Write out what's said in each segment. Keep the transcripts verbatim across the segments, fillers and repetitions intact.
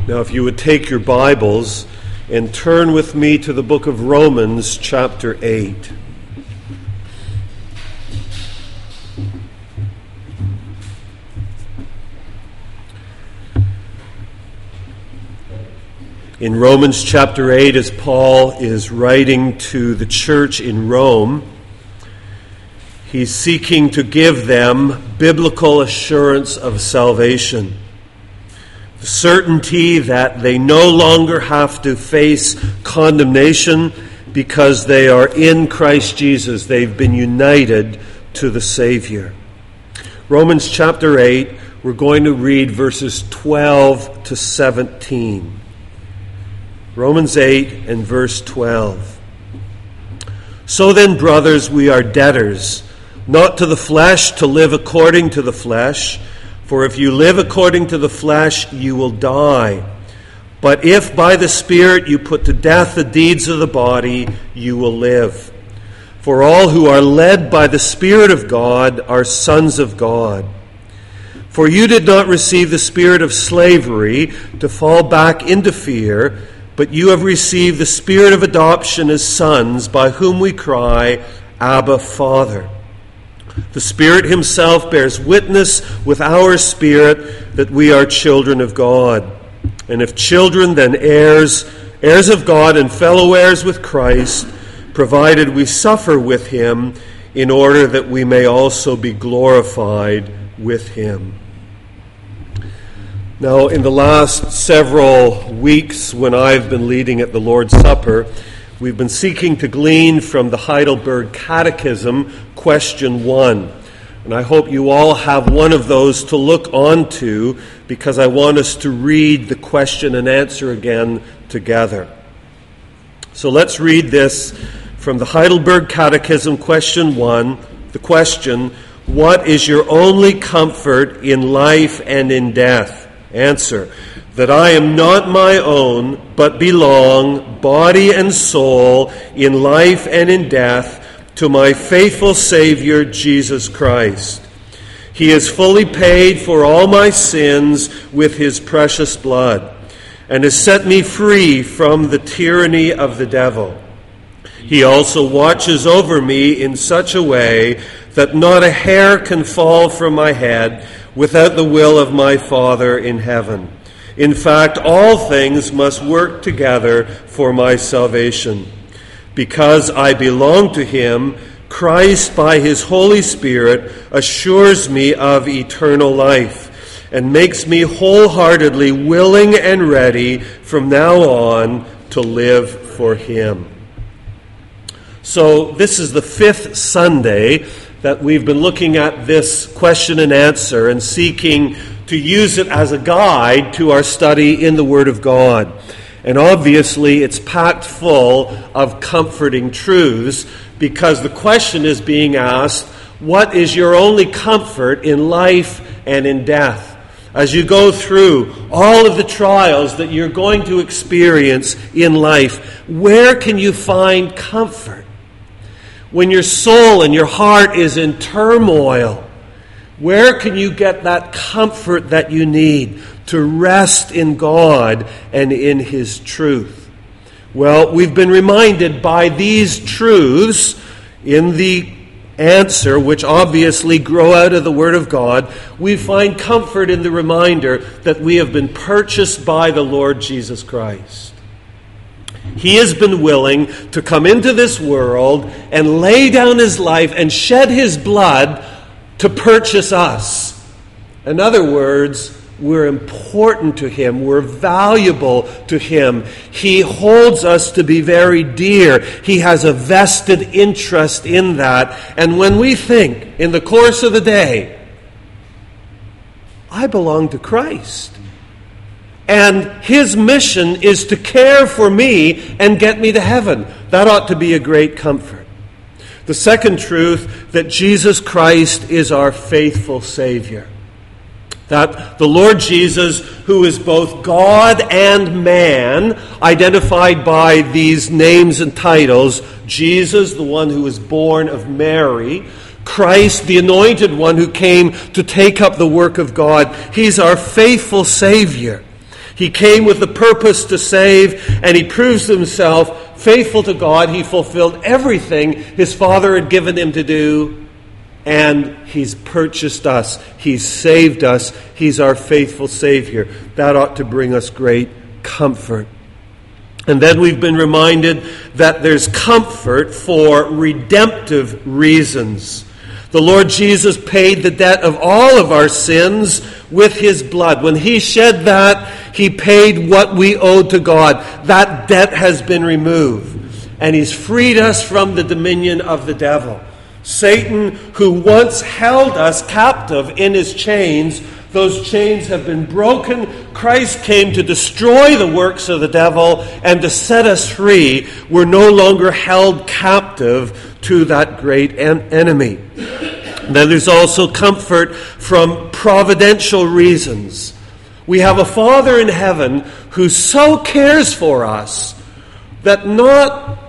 Now, if you would take your Bibles and turn with me to the book of Romans, chapter eight. In Romans chapter eight, as Paul is writing to the church in Rome, he's seeking to give them biblical assurance of salvation. The certainty that they no longer have to face condemnation because they are in Christ Jesus. They've been united to the Savior. Romans chapter eight, we're going to read verses twelve to seventeen. Romans eight and verse twelve. So then, brothers, we are debtors, not to the flesh, to live according to the flesh. For if you live according to the flesh, you will die. But if by the Spirit you put to death the deeds of the body, you will live. For all who are led by the Spirit of God are sons of God. For you did not receive the spirit of slavery to fall back into fear, but you have received the Spirit of adoption as sons, by whom we cry, Abba, Father. The Spirit himself bears witness with our spirit that we are children of God. And if children, then heirs, heirs of God and fellow heirs with Christ, provided we suffer with him, in order that we may also be glorified with him. Now, in the last several weeks, when I've been leading at the Lord's Supper, we've been seeking to glean from the Heidelberg Catechism, question one. And I hope you all have one of those to look onto, because I want us to read the question and answer again together. So let's read this from the Heidelberg Catechism, question one. The question, what is your only comfort in life and in death? Answer, that I am not my own, but belong, body and soul, in life and in death, to my faithful Savior, Jesus Christ. He has fully paid for all my sins with his precious blood, and has set me free from the tyranny of the devil. He also watches over me in such a way that not a hair can fall from my head without the will of my Father in heaven. In fact, all things must work together for my salvation. Because I belong to him, Christ, by his Holy Spirit, assures me of eternal life and makes me wholeheartedly willing and ready from now on to live for him. So this is the fifth Sunday that we've been looking at this question and answer and seeking to use it as a guide to our study in the Word of God. And obviously it's packed full of comforting truths, because the question is being asked, what is your only comfort in life and in death? As you go through all of the trials that you're going to experience in life, where can you find comfort? When your soul and your heart is in turmoil, where can you get that comfort that you need to rest in God and in his truth? Well, we've been reminded by these truths in the answer, which obviously grow out of the Word of God. We find comfort in the reminder that we have been purchased by the Lord Jesus Christ. He has been willing to come into this world and lay down his life and shed his blood to purchase us. In other words, we're important to him. We're valuable to him. He holds us to be very dear. He has a vested interest in that. And when we think in the course of the day, I belong to Christ, and his mission is to care for me and get me to heaven, that ought to be a great comfort. The second truth, that Jesus Christ is our faithful Savior. That the Lord Jesus, who is both God and man, identified by these names and titles, Jesus, the one who was born of Mary, Christ, the anointed one who came to take up the work of God, he's our faithful Savior. He came with the purpose to save, and he proves himself faithful to God. He fulfilled everything his Father had given him to do, and he's purchased us. He's saved us. He's our faithful Savior. That ought to bring us great comfort. And then we've been reminded that there's comfort for redemptive reasons. The Lord Jesus paid the debt of all of our sins with his blood. When he shed that, he paid what we owed to God. That debt has been removed. And he's freed us from the dominion of the devil. Satan, who once held us captive in his chains, those chains have been broken. Christ came to destroy the works of the devil and to set us free. We're no longer held captive to that great en- enemy. Then there's also comfort from providential reasons. We have a Father in heaven who so cares for us that not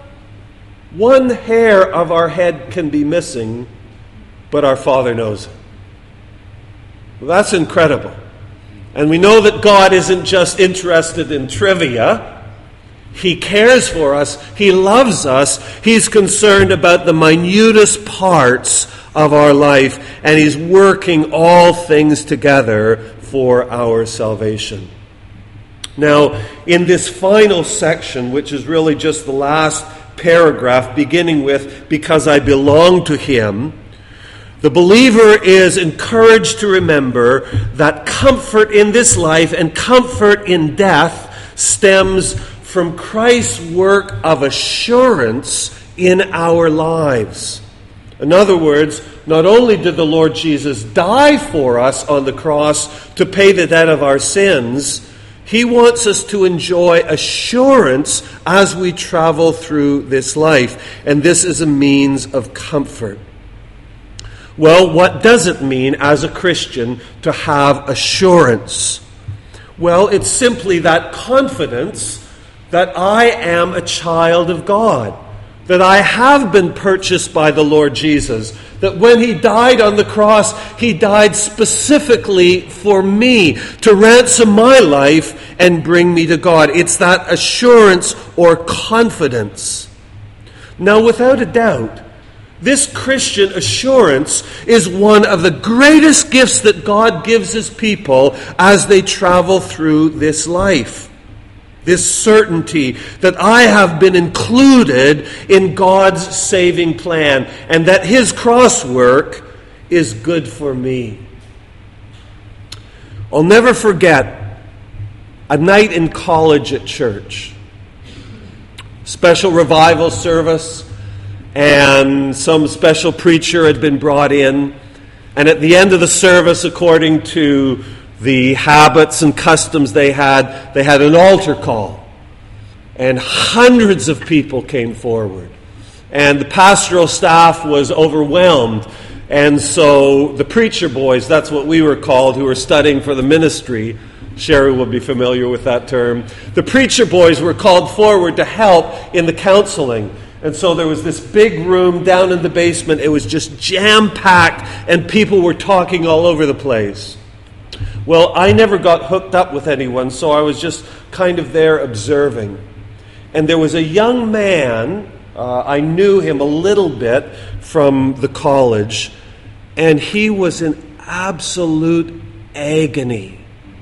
one hair of our head can be missing, but our Father knows it. Well, that's incredible. And we know that God isn't just interested in trivia. He cares for us. He loves us. He's concerned about the minutest parts of our life, and he's working all things together for our salvation. Now, in this final section, which is really just the last paragraph, beginning with, "Because I belong to him," the believer is encouraged to remember that comfort in this life and comfort in death stems from Christ's work of assurance in our lives. In other words, not only did the Lord Jesus die for us on the cross to pay the debt of our sins, he wants us to enjoy assurance as we travel through this life. And this is a means of comfort. Well, what does it mean as a Christian to have assurance? Well, it's simply that confidence that I am a child of God, that I have been purchased by the Lord Jesus, that when he died on the cross, he died specifically for me, to ransom my life and bring me to God. It's that assurance or confidence. Now, without a doubt, this Christian assurance is one of the greatest gifts that God gives his people as they travel through this life. This certainty that I have been included in God's saving plan and that his cross work is good for me. I'll never forget a night in college at church. Special revival service, and some special preacher had been brought in. And at the end of the service, according to the habits and customs they had, they had an altar call. And hundreds of people came forward. And the pastoral staff was overwhelmed. And so the preacher boys, that's what we were called, who were studying for the ministry, Sherry will be familiar with that term, the preacher boys were called forward to help in the counseling. And so there was this big room down in the basement. It was just jam-packed, and people were talking all over the place. Well, I never got hooked up with anyone, so I was just kind of there observing. And there was a young man, uh, I knew him a little bit from the college, and he was in absolute agony.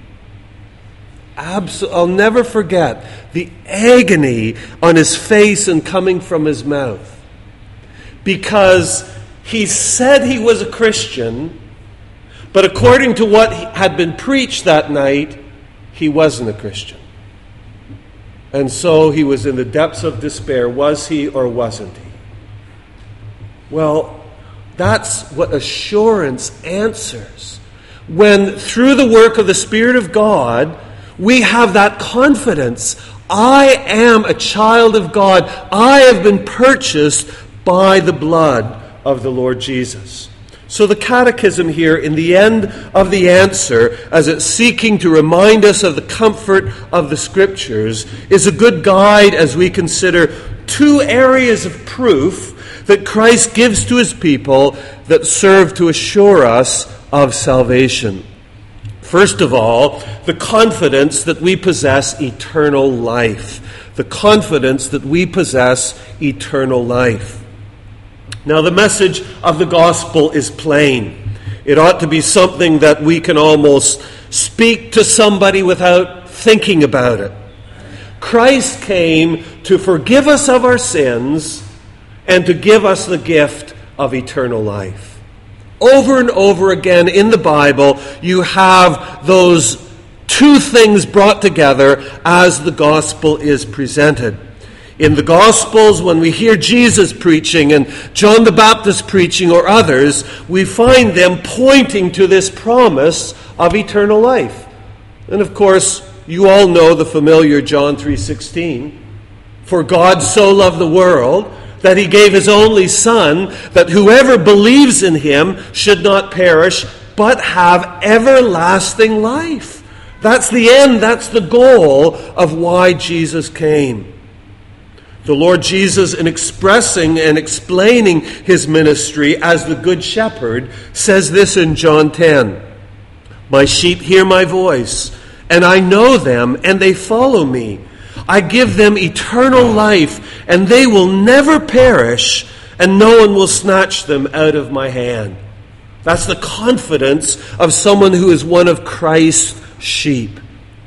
Absol- I'll never forget the agony on his face and coming from his mouth. Because he said he was a Christian, but according to what had been preached that night, he wasn't a Christian. And so he was in the depths of despair. Was he or wasn't he? Well, that's what assurance answers. When through the work of the Spirit of God, we have that confidence. I am a child of God. I have been purchased by the blood of the Lord Jesus. So the Catechism here, in the end of the answer, as it's seeking to remind us of the comfort of the Scriptures, is a good guide as we consider two areas of proof that Christ gives to his people that serve to assure us of salvation. First of all, the confidence that we possess eternal life. The confidence that we possess eternal life. Now, the message of the gospel is plain. It ought to be something that we can almost speak to somebody without thinking about it. Christ came to forgive us of our sins and to give us the gift of eternal life. Over and over again in the Bible, you have those two things brought together as the gospel is presented. In the Gospels, when we hear Jesus preaching and John the Baptist preaching or others, we find them pointing to this promise of eternal life. And of course, you all know the familiar John three sixteen. For God so loved the world that he gave his only Son, that whoever believes in him should not perish, but have everlasting life. That's the end, that's the goal of why Jesus came. The Lord Jesus, in expressing and explaining his ministry as the Good Shepherd, says this in John ten. My sheep hear my voice, and I know them, and they follow me. I give them eternal life, and they will never perish, and no one will snatch them out of my hand. That's the confidence of someone who is one of Christ's sheep.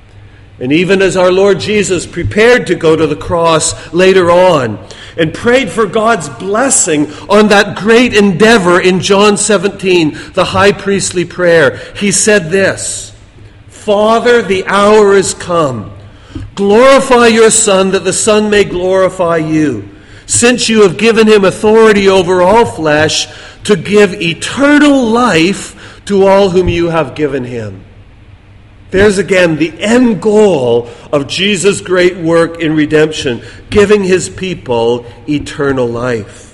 And even as our Lord Jesus prepared to go to the cross later on and prayed for God's blessing on that great endeavor in John seventeen, the high priestly prayer, he said this, Father, the hour is come. Glorify your Son, that the Son may glorify you, since you have given him authority over all flesh to give eternal life to all whom you have given him. There's again the end goal of Jesus' great work in redemption, giving his people eternal life.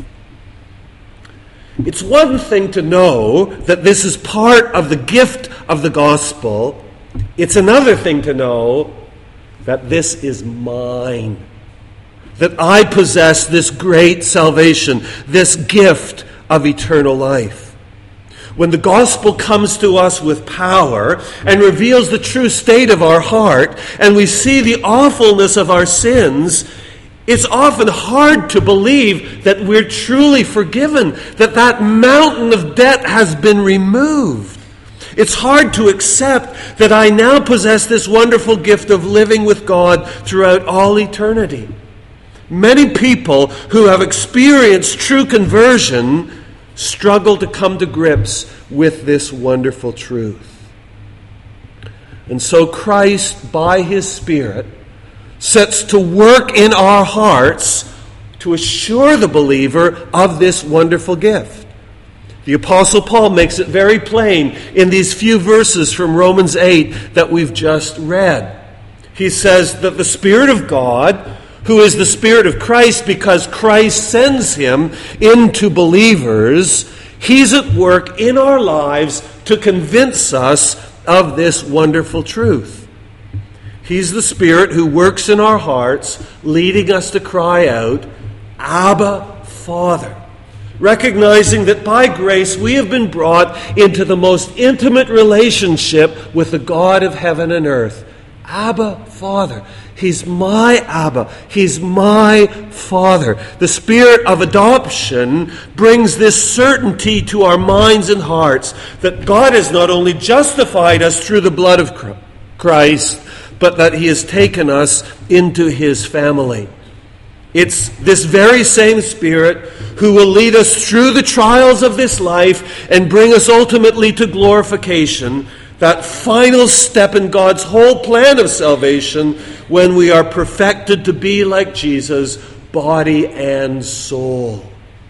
It's one thing to know that this is part of the gift of the gospel. It's another thing to know that this is mine, that I possess this great salvation, this gift of eternal life. When the gospel comes to us with power and reveals the true state of our heart, and we see the awfulness of our sins, it's often hard to believe that we're truly forgiven, that that mountain of debt has been removed. It's hard to accept that I now possess this wonderful gift of living with God throughout all eternity. Many people who have experienced true conversion struggle to come to grips with this wonderful truth. And so Christ, by his Spirit, sets to work in our hearts to assure the believer of this wonderful gift. The Apostle Paul makes it very plain in these few verses from Romans eight that we've just read. He says that the Spirit of God, who is the Spirit of Christ because Christ sends him into believers, he's at work in our lives to convince us of this wonderful truth. He's the Spirit who works in our hearts, leading us to cry out, Abba, Father. Recognizing that by grace we have been brought into the most intimate relationship with the God of heaven and earth. Abba, Father. He's my Abba. He's my Father. The Spirit of adoption brings this certainty to our minds and hearts that God has not only justified us through the blood of Christ, but that he has taken us into his family. It's this very same Spirit who will lead us through the trials of this life and bring us ultimately to glorification, that final step in God's whole plan of salvation when we are perfected to be like Jesus, body and soul.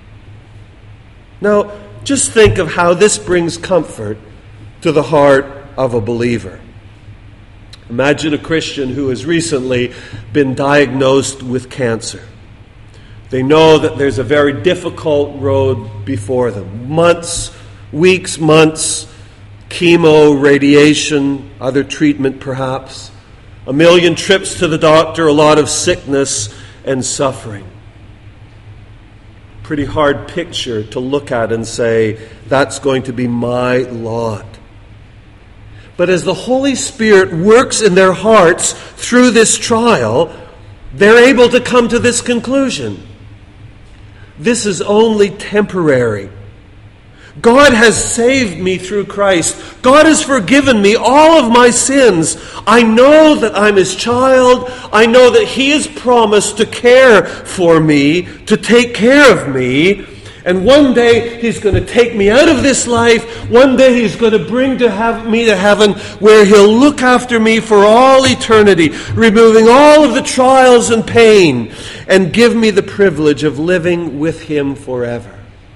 Now, just think of how this brings comfort to the heart of a believer. Imagine a Christian who has recently been diagnosed with cancer. They know that there's a very difficult road before them. Months, weeks, months, chemo, radiation, other treatment perhaps, a million trips to the doctor, a lot of sickness and suffering. Pretty hard picture to look at and say, that's going to be my lot. But as the Holy Spirit works in their hearts through this trial, they're able to come to this conclusion. This is only temporary. God has saved me through Christ. God has forgiven me all of my sins. I know that I'm His child. I know that He has promised to care for me, to take care of me. And one day He's going to take me out of this life. One day He's going to bring to have me to heaven, where He'll look after me for all eternity, removing all of the trials and pain, and give me the privilege of living with Him forever.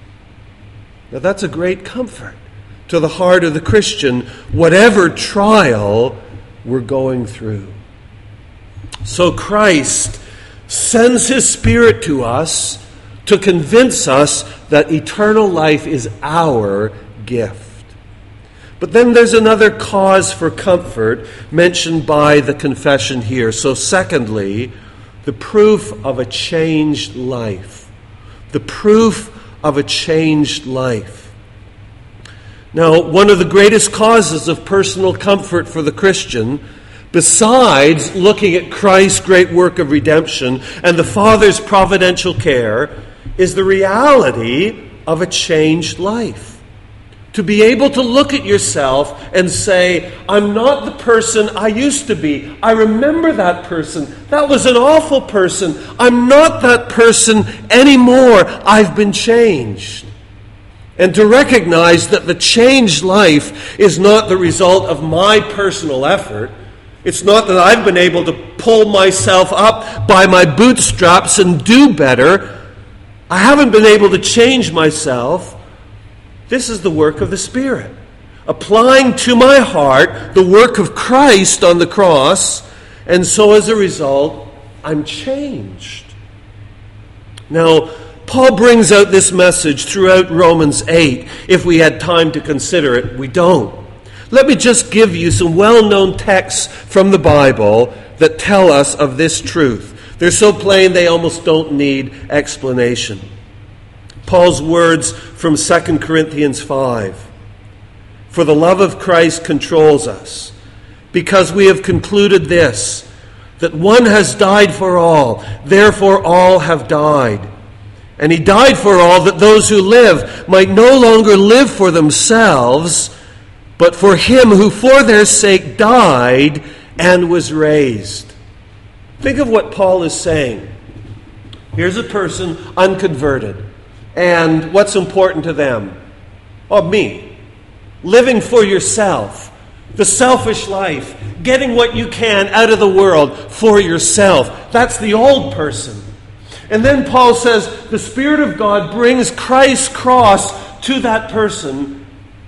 Now that's a great comfort to the heart of the Christian, whatever trial we're going through. So Christ sends His Spirit to us to convince us that eternal life is our gift. But then there's another cause for comfort mentioned by the confession here. So secondly, the proof of a changed life. The proof of a changed life. Now, one of the greatest causes of personal comfort for the Christian, besides looking at Christ's great work of redemption and the Father's providential care, is the reality of a changed life. To be able to look at yourself and say, I'm not the person I used to be. I remember that person. That was an awful person. I'm not that person anymore. I've been changed. And to recognize that the changed life is not the result of my personal effort. It's not that I've been able to pull myself up by my bootstraps and do better. I haven't been able to change myself. This is the work of the Spirit, applying to my heart the work of Christ on the cross, and so as a result, I'm changed. Now, Paul brings out this message throughout Romans eight. If we had time to consider it, we don't. Let me just give you some well-known texts from the Bible that tell us of this truth. They're so plain they almost don't need explanation. Paul's words from Second Corinthians five. For the love of Christ controls us, because we have concluded this, that one has died for all, therefore all have died. And He died for all, that those who live might no longer live for themselves, but for Him who for their sake died and was raised. Think of what Paul is saying. Here's a person unconverted. And what's important to them? Oh, me. Living for yourself. The selfish life. Getting what you can out of the world for yourself. That's the old person. And then Paul says the Spirit of God brings Christ's cross to that person.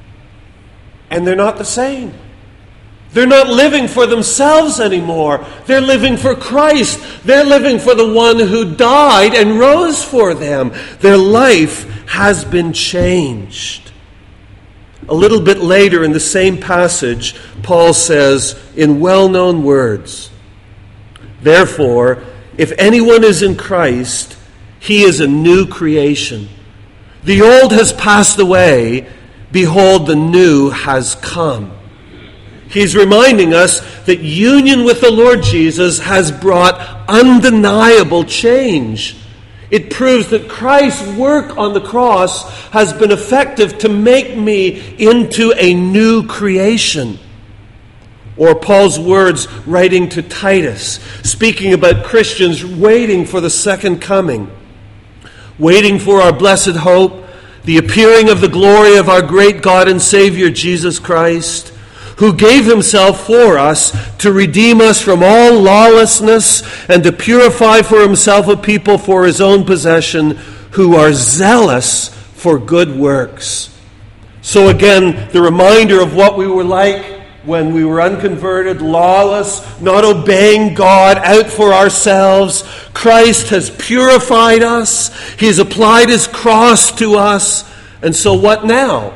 And they're not the same. They're not living for themselves anymore. They're living for Christ. They're living for the one who died and rose for them. Their life has been changed. A little bit later in the same passage, Paul says in well-known words, therefore, if anyone is in Christ, he is a new creation. The old has passed away. Behold, the new has come. He's reminding us that union with the Lord Jesus has brought undeniable change. It proves that Christ's work on the cross has been effective to make me into a new creation. Or Paul's words writing to Titus, speaking about Christians waiting for the second coming, waiting for our blessed hope, the appearing of the glory of our great God and Savior Jesus Christ, who gave Himself for us to redeem us from all lawlessness and to purify for Himself a people for His own possession who are zealous for good works. So again, the reminder of what we were like when we were unconverted, lawless, not obeying God, out for ourselves. Christ has purified us. He has applied His cross to us. And so what now?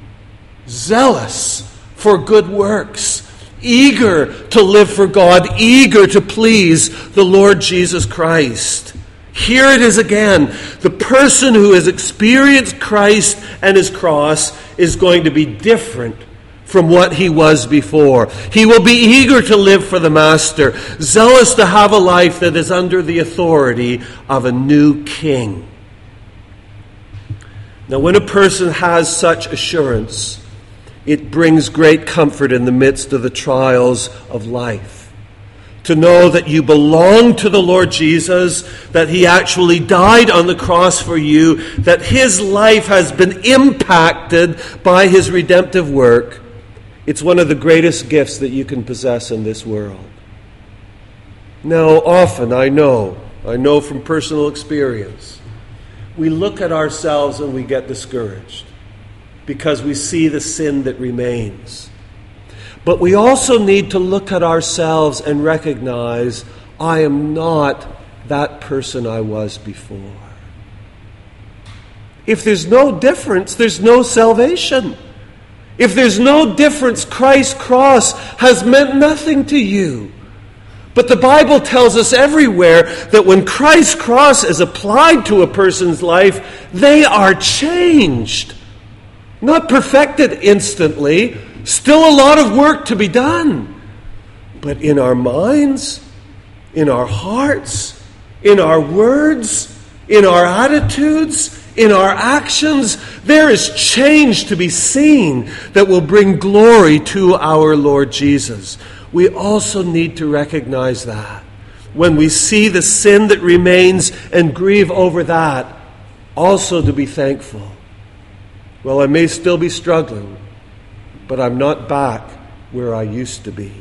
Zealous for good works, eager to live for God, eager to please the Lord Jesus Christ. Here it is again. The person who has experienced Christ and His cross is going to be different from what he was before. He will be eager to live for the Master, zealous to have a life that is under the authority of a new king. Now, when a person has such assurance, it brings great comfort in the midst of the trials of life. To know that you belong to the Lord Jesus, that he actually died on the cross for you, that his life has been impacted by his redemptive work. It's one of the greatest gifts that you can possess in this world. Now, often, I know, I know from personal experience, we look at ourselves and we get discouraged because we see the sin that remains. But we also need to look at ourselves and recognize, I am not that person I was before. If there's no difference, there's no salvation. If there's no difference, Christ's cross has meant nothing to you. But the Bible tells us everywhere that when Christ's cross is applied to a person's life, they are changed. Not perfected instantly, still a lot of work to be done. But in our minds, in our hearts, in our words, in our attitudes, in our actions, there is change to be seen that will bring glory to our Lord Jesus. We also need to recognize that. When we see the sin that remains and grieve over that, also to be thankful. Well, I may still be struggling, but I'm not back where I used to be.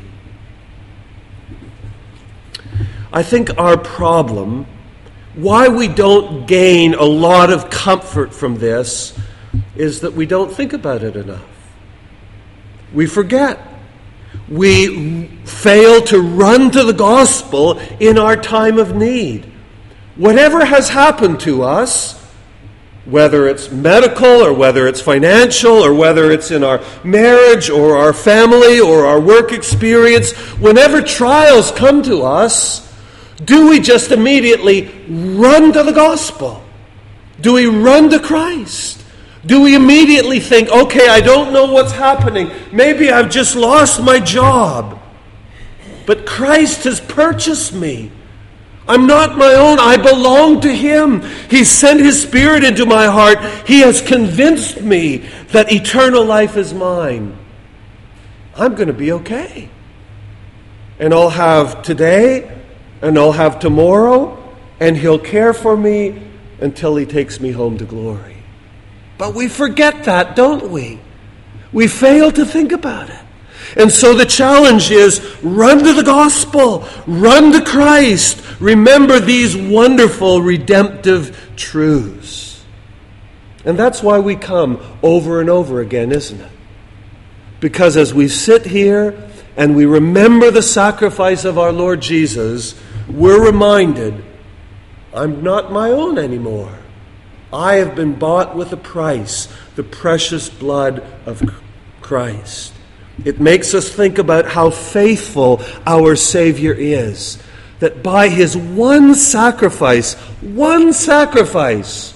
I think our problem, why we don't gain a lot of comfort from this, is that we don't think about it enough. We forget. We fail to run to the gospel in our time of need. Whatever has happened to us, whether it's medical or whether it's financial or whether it's in our marriage or our family or our work experience, whenever trials come to us, do we just immediately run to the gospel? Do we run to Christ? Do we immediately think, okay, I don't know what's happening. Maybe I've just lost my job. But Christ has purchased me. I'm not my own. I belong to him. He sent his Spirit into my heart. He has convinced me that eternal life is mine. I'm going to be okay. And I'll have today, and I'll have tomorrow, and he'll care for me until he takes me home to glory. But we forget that, don't we? We fail to think about it. And so the challenge is, run to the gospel, run to Christ. Remember these wonderful redemptive truths. And that's why we come over and over again, isn't it? Because as we sit here and we remember the sacrifice of our Lord Jesus, we're reminded, I'm not my own anymore. I have been bought with a price, the precious blood of Christ. It makes us think about how faithful our Savior is. That by his one sacrifice, one sacrifice,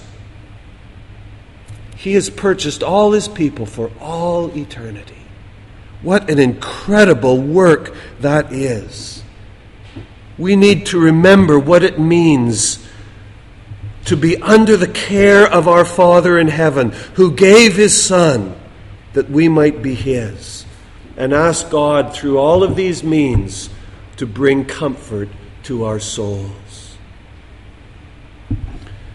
he has purchased all his people for all eternity. What an incredible work that is. We need to remember what it means to be under the care of our Father in heaven, who gave his Son that we might be his. And ask God through all of these means to bring comfort to our souls.